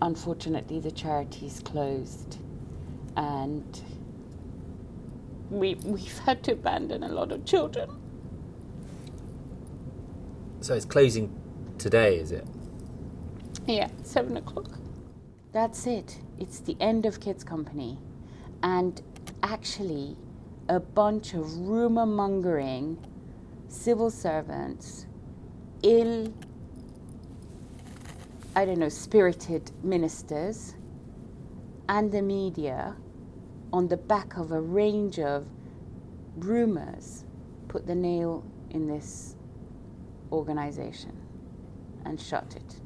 unfortunately the charity's closed, and we've had to abandon a lot of children. So it's closing today, is it? Yeah, 7 o'clock. That's it. It's the end of Kids Company. And actually, a bunch of rumour-mongering civil servants, spirited ministers, and the media, on the back of a range of rumours, put the nail in this organisation and shut it.